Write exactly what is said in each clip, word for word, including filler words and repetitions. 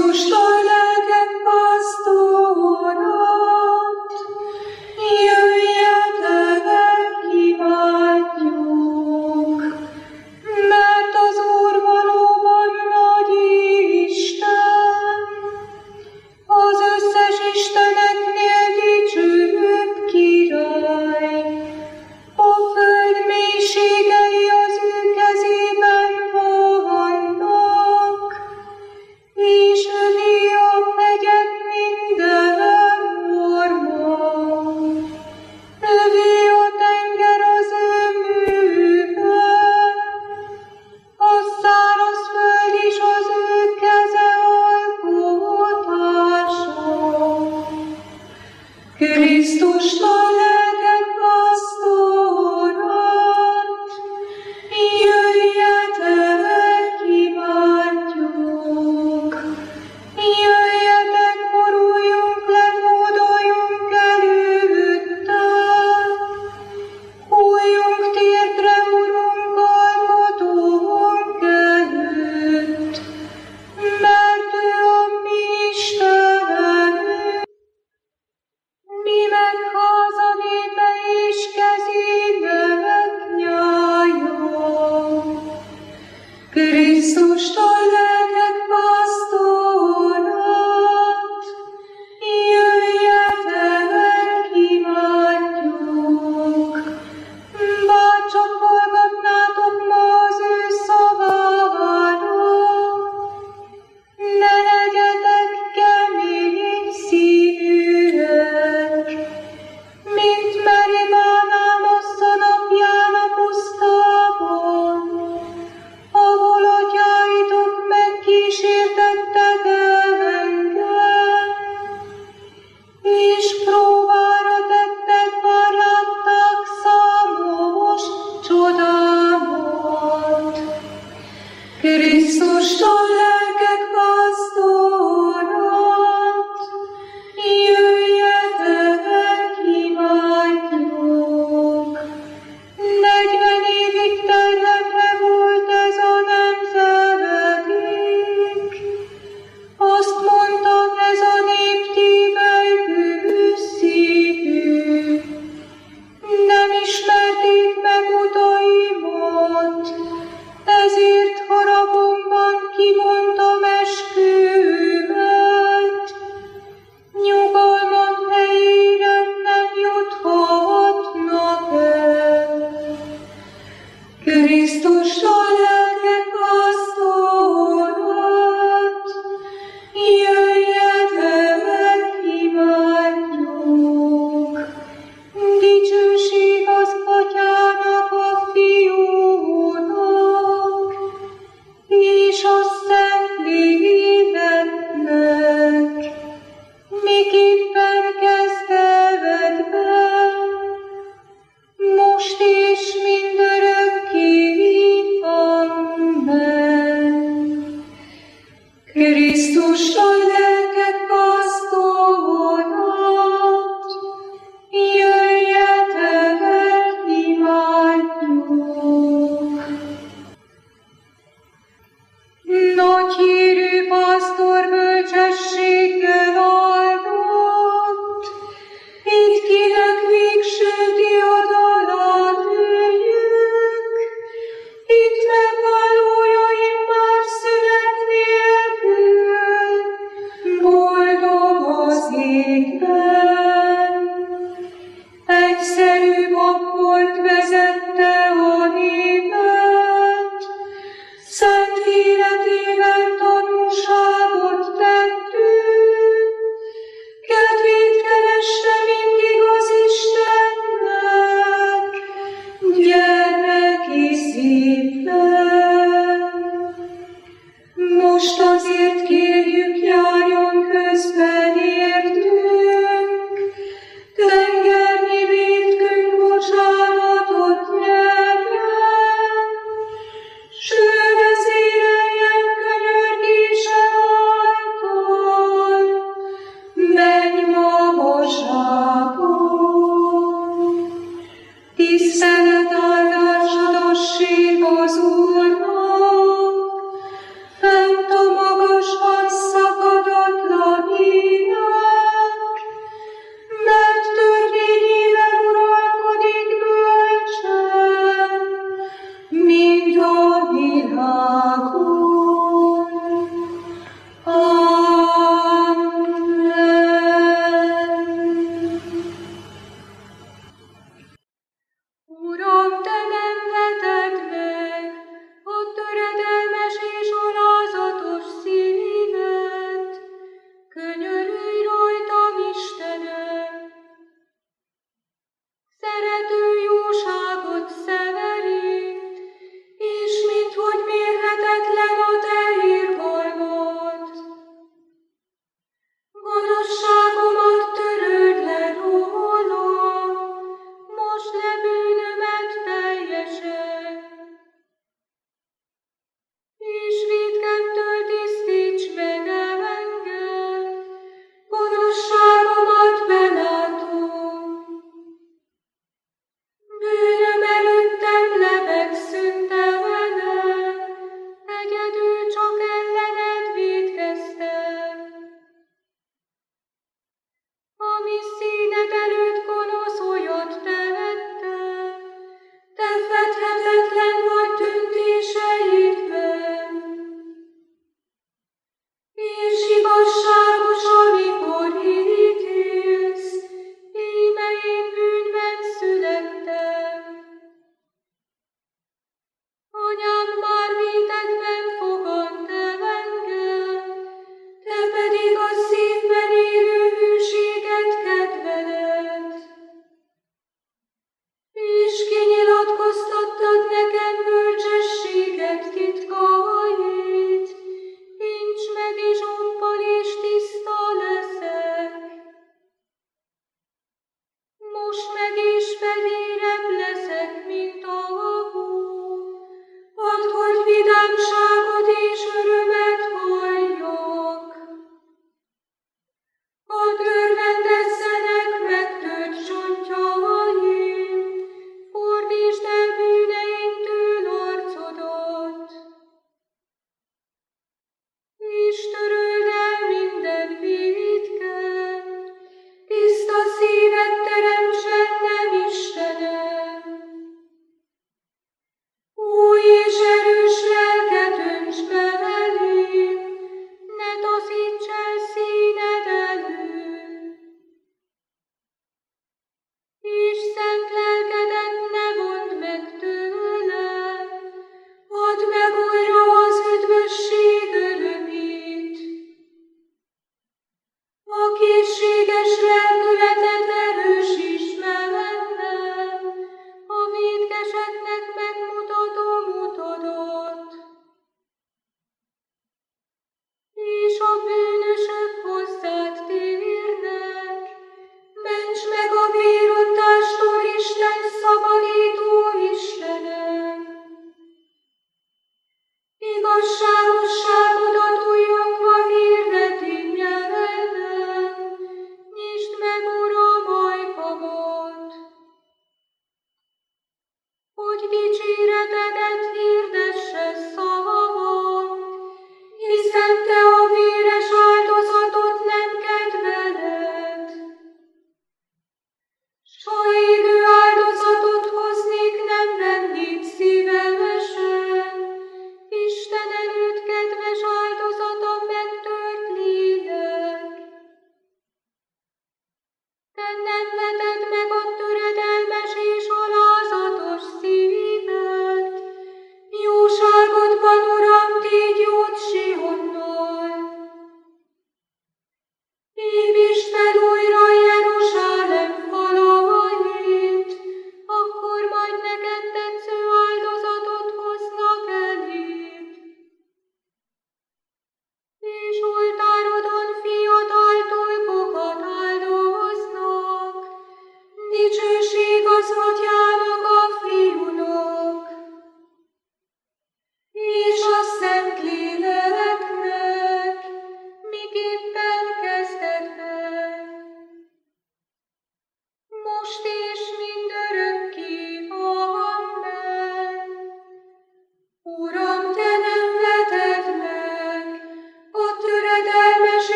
Krisztustól lelkek pásztorat, jöjjetek, imádjuk, mert az Úr valóban nagy Isten, az összes isteneknél dicsőbb király. A föld mélységei az ő kezében vannak, és övé a hegyek minden orma. Övé a tenger az ő műve, a száraz föld is az ő keze alkotása. Krisztustól lelkek pásztorat, jöjjetek, imádjuk, jöjjetek, boruljunk le, hódoljunk előtte, hulljunk térdre, Urunk, alkotónk előtt, mert ő a mi Istenünk, mi meg háza népe és kezének nyája. Krisztustól lelkek pásztorat, jöjjetek, imádjuk, bárcsak hallgatnátok ma az ő szavára, ne legyetek kemény szívűek, mint Meribán Ámossza napján a pusztában, ahol atyáitok megkísértettek engem, és próbára tettek, bár látták számos csodámat. Krisztustól lelkek pásztorat, jöjjetek, imádjuk. Negyven évig terhemre volt ez a nemzedék, azt mondta, ez a nép tívely bűnszívű. Nem ismerték meg utaimat, ezért haragomban kimondtam esküvőmet. Nyugalmam helyére nem juthatnak el. Krisztustól lelkek pásztorat, jöjjetek, imádjuk. Dicsőség az Atyának, a Fiúnak, és a Szentléleknek, miképpen kezdetben, most és mindörökké. Amen. Krisztustól lelkek pásztorat, jöjjetek, imádjuk. Nagy hírű pásztor bölcsességgel áldott, itt kinek végső diadalát üljük, itt megválójaim már szünet nélkül, boldog az égben. Egyszerű pap volt, vezette a népet, szent életével tanúságot tettünk, kedvét kereste mindig az Istennek, gyermeki szívben. Most azért kérjük, járjon közben értünk, tengernyi vétkünk bocsánatot nyerjen, s ő vezéreljen könyörgése által, menj magasságon. Tisztelet áldás adassék az Úrnak, fent a magasban szakad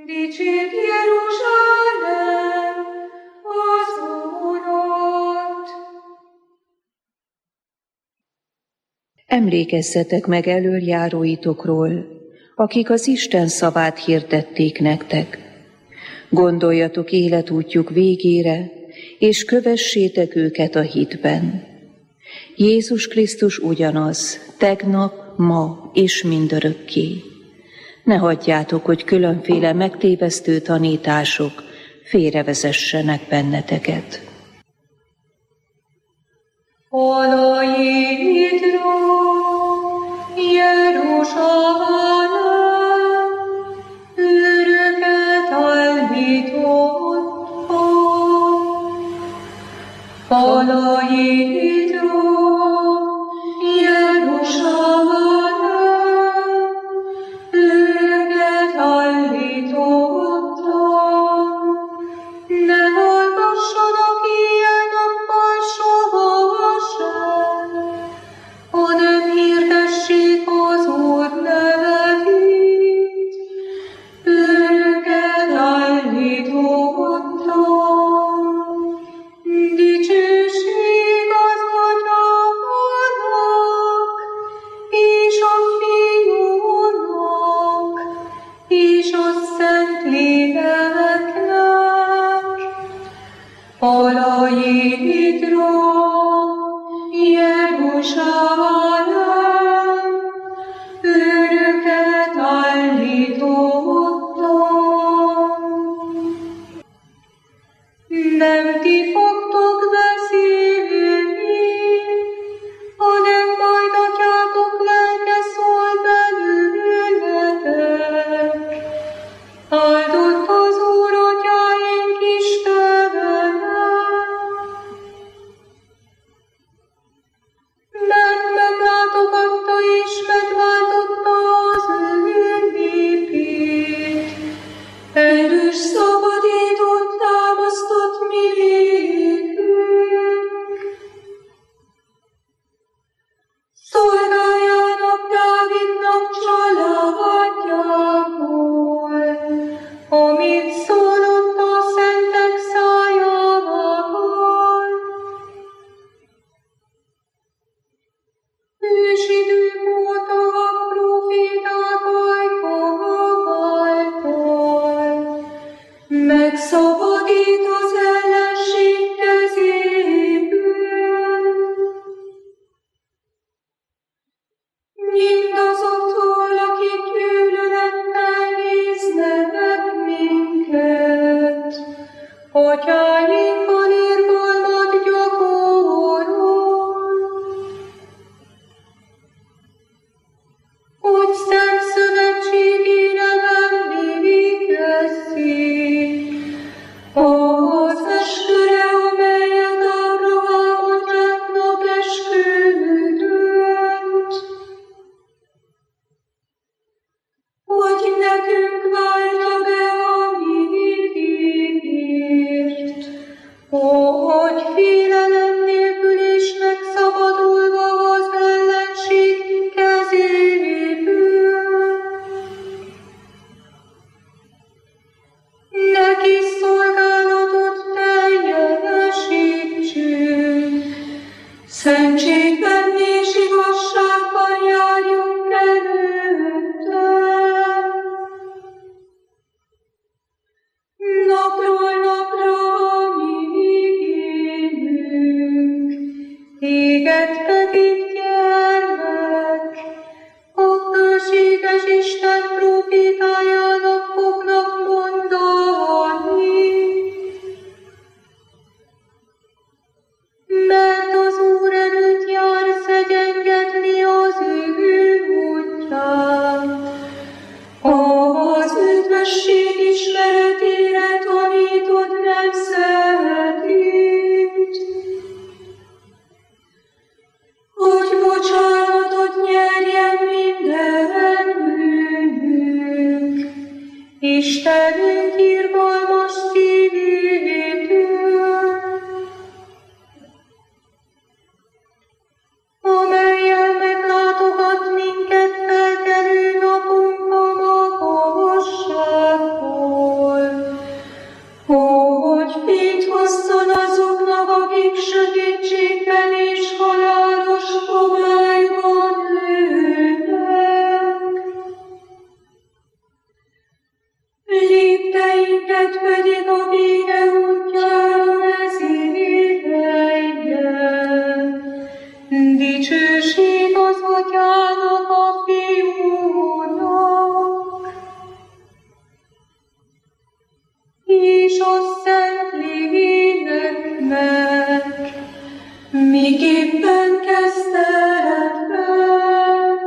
Dicsérd Jeruzsálem az Urat! Emlékezzetek meg elöljáróitokról, akik az Isten szavát hirdették nektek. Gondoljatok életútjuk végére, és kövessétek őket a hitben. Jézus Krisztus ugyanaz, tegnap, ma és mindörökké. Ne hagyjátok, hogy különféle megtévesztő tanítások félrevezessenek benneteket. Alaidra, Jeruzsálem, őröket állította. Alaidra, Jeruzsálem, őröket állította. Ne hallgassanak ilyen nappal sohasem, hanem hirdessék az Úr nevét, őröket állította. Dicsőség az Atyának, és a Fiúnak, és a Szentléleknek, alaidra, Jeruzsálem, őröket állította. Nem ti fogtok beszélni, hanem majd Atyátok lelke szól belőletek. Áldott az Úr atyáink Istene, mert meglátogatta és megváltotta az ő népét. Erős szabadítót támasztott mi nékünk. Szolgájának Dávidnak családjából, amit szólott a szentek szájával. Ősidők óta a proféták ajka által megszabadít az ellenség kezéből. Mindazoktól, akik gyűlölettel néznek minket, atyáinkkal irgalmat gyakorol, hogy szent szövetségére emlékezzék az esküre, amelyet Ábrahám atyánknak esküdött, hogy nekünk váltja be a mi ígért, hogy félelem nélkül és megszabadulva az ellenség kezéből. Neki szolgálatot teljesítsünk, szentségben és igazságban járjunk előtte. Napról napra a mi igényünk, téged pedig gyermek, a bőséges Isten profétájának fognak mondani. Mert az Úr előtt jár szegyengetni az ő útján, az üdvösség ismeretére tanítod nemzetét, hogy bocsánatot nyerjen minden bűnünk, Istenünk irgalmas szívétől, amellyel meglátogat minket felkelő napunk a magasságból. szent léleknek, miképpen kezdetben,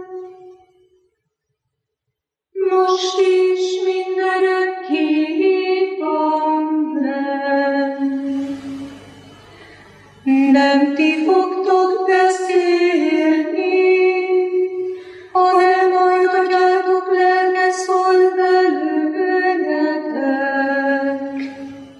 most is mindörökképpen. Nem ti fogtok beszélni, hanem majd atyátok lelke szól belőletek.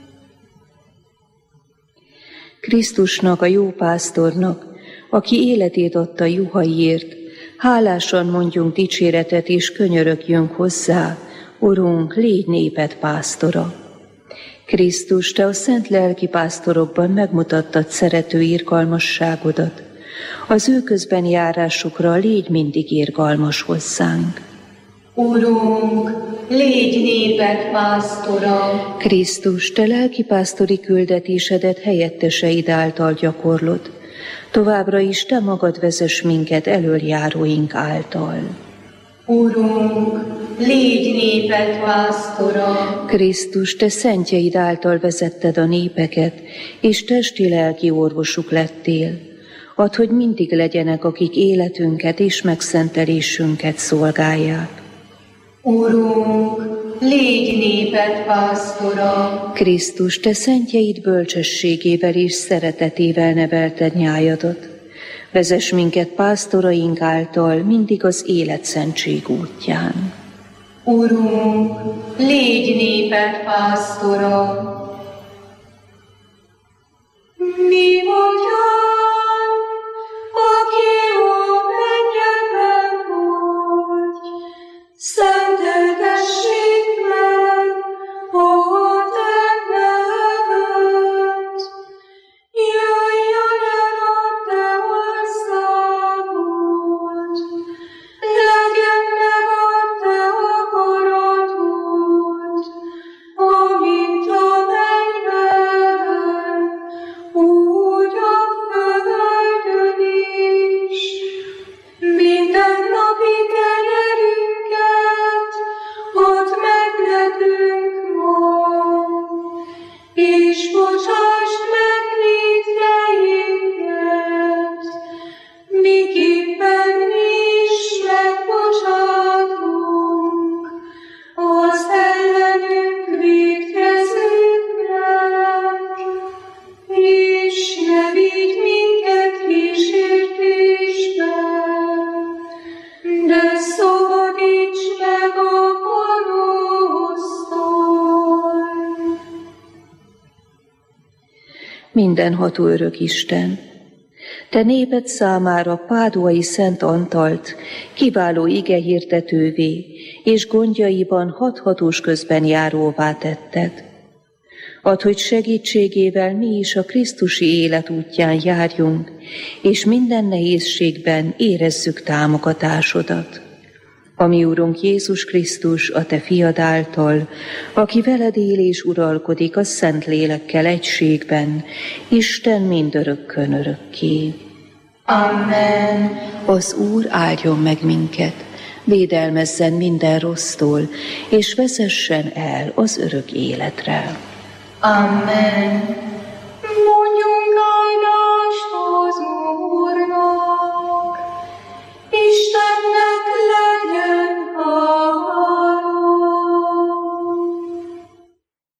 Krisztusnak, a jó pásztornak, aki életét adta juhaiért, hálásan mondjunk dicséretet és könyörögjünk hozzá, Urunk, légy néped pásztora. Krisztus, te a szent lelki pásztorokban megmutattad szerető irgalmasságodat. Az ő közben járásukra légy mindig irgalmas hozzánk. Urunk, légy néped pásztora. Krisztus, te lelki pásztori küldetésedet helyetteseid által gyakorlod. Továbbra is te magad vezess minket elöljáróink által. Urunk, légy néped pásztora. Krisztus, te szentjeid által vezetted a népeket, és testi-lelki orvosuk lettél. Add, hogy mindig legyenek, akik életünket és megszentelésünket szolgálják. Urunk, légy néped pásztora. Krisztus, te szentjeid bölcsességével és szeretetével nevelted nyájadat. Vezess minket pásztoraink által mindig az életszentség útján. Urunk, légy néped pásztora. Mi vagyunk, aki a mennyekben vagy, szenteltessék meg a te neved. Jöjjön el a te országod, legyen meg a te akaratod, amint a mennyben, úgy a földön is. Minden napi kenyerünket add meg nekünk ma, és bocsásd meg vétkeinket, miképpen mi is megbocsátunk az ellenünk vétkezőknek, és ne vigy minket kísértésbe, de szabadíts meg a gonosztól. Mindenható örök Isten, te néped számára Páduai Szent Antalt kiváló igehirdetővé és gondjaiban hathatós közben járóvá tetted. Add, hogy segítségével mi is a krisztusi élet útján járjunk, és minden nehézségben érezzük támogatásodat. A mi Urunk Jézus Krisztus, a te fiad által, aki veled él és uralkodik a Szent Lélekkel egységben, Isten mindörökkön örökké. Amen. Az Úr áldjon meg minket, védelmezzen minden rossztól, és vezessen el az örök életre. Amen.